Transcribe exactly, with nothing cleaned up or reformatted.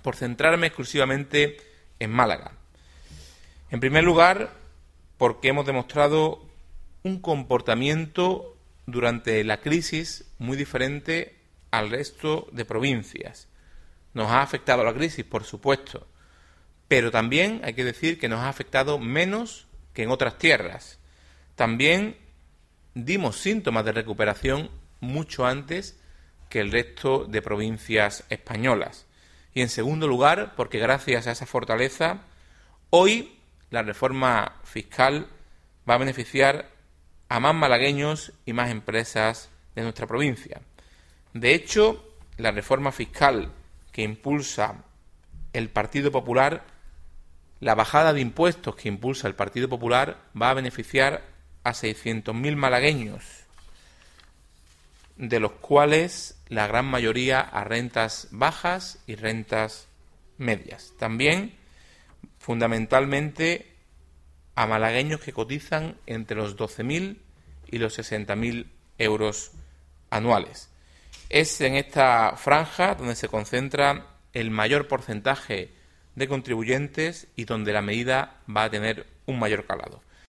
por centrarme exclusivamente en Málaga. En primer lugar, porque hemos demostrado un comportamiento durante la crisis muy diferente al resto de provincias. Nos ha afectado la crisis, por supuesto, pero también hay que decir que nos ha afectado menos que en otras tierras. También dimos síntomas de recuperación mucho antes que el resto de provincias españolas. Y en segundo lugar, porque gracias a esa fortaleza, hoy la reforma fiscal va a beneficiar a más malagueños y más empresas de nuestra provincia. De hecho, la reforma fiscal que impulsa el Partido Popular, la bajada de impuestos que impulsa el Partido Popular, va a beneficiar a seiscientos mil malagueños, de los cuales la gran mayoría a rentas bajas y rentas medias. También, fundamentalmente, a malagueños que cotizan entre los doce mil y los sesenta mil euros anuales. Es en esta franja donde se concentra el mayor porcentaje de contribuyentes y donde la medida va a tener un mayor calado.